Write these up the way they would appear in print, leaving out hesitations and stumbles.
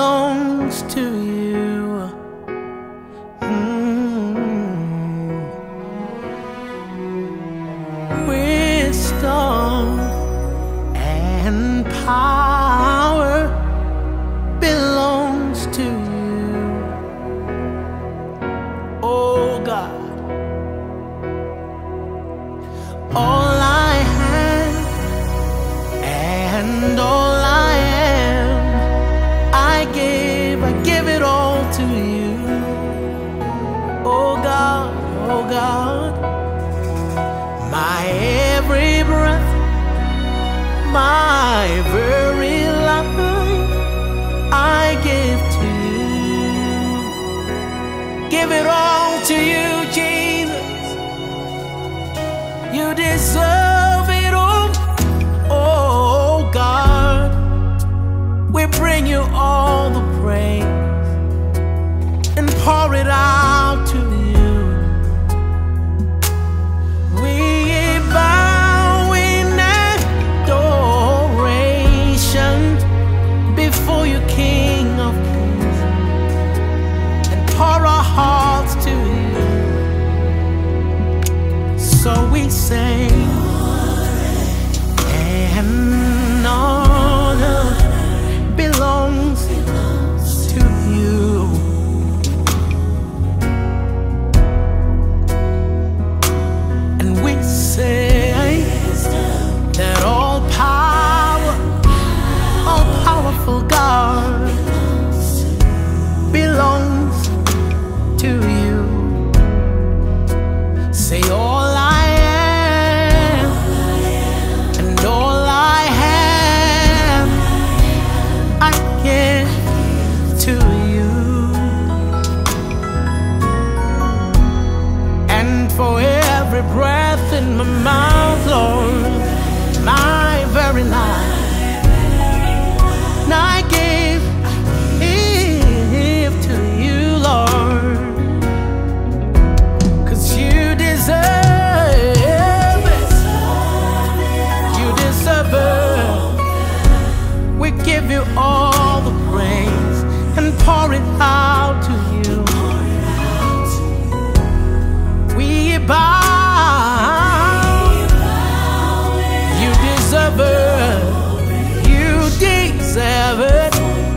belongs to you. Wisdom and power belongs to you. Oh God, all I have and all I am, I give it all to you. Oh God, oh God, my every breath, my very life, I give to you. Give it all to you, Jesus. You deserve it all. Oh God, we bring you all the praise and pour it out to you. Hearts to you, so we say, and honor belongs to you. And we say that all powerful God belongs to you. Say all I am and all I have, I give to you. And for every breath in my mouth, Lord, my very life, I give to you, Lord. We give you all the praise and pour it out to you. We bow. You deserve it. You deserve it.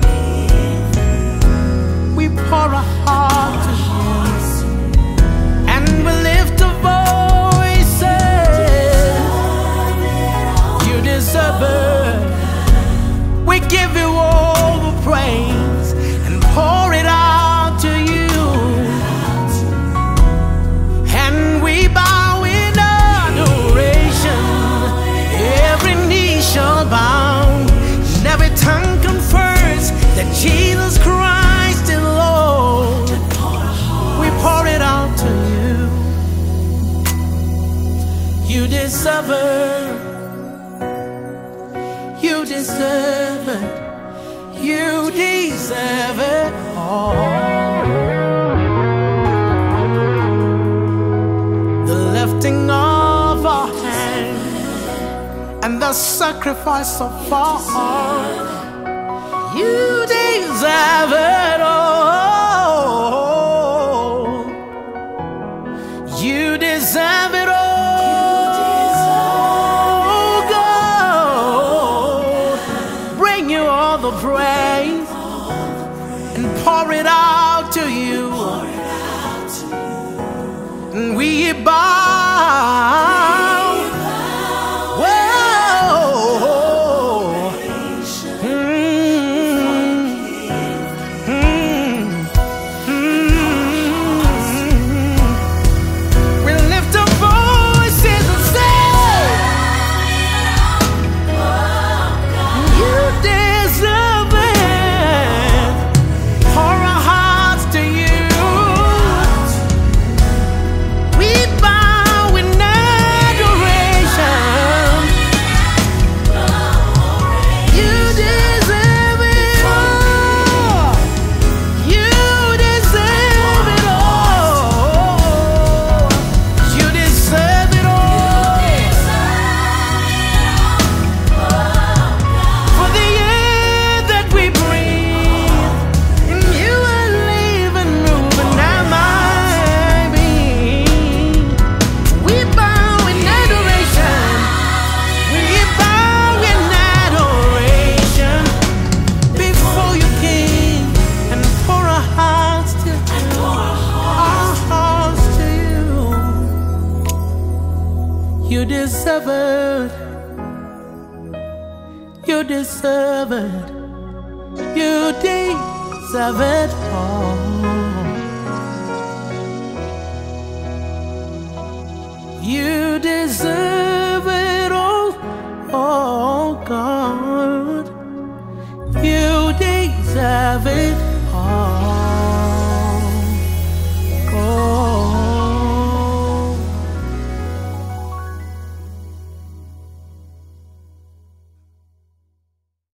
We pour our heart to you, and we lift a voice. You deserve it. We give you all the praise and pour it out to you. And we bow in adoration. Every knee shall bow, and every tongue confess that Jesus Christ is Lord. We pour it out to you. You deserve it. You deserve it. You deserve it all. The lifting of our hands and the sacrifice of our heart. You deserve it all. You deserve it all. The praise and pour it out to you, and we bow. Pour our hearts deserve it. You deserve it. You deserve it all. You deserve it all, oh God. You deserve it.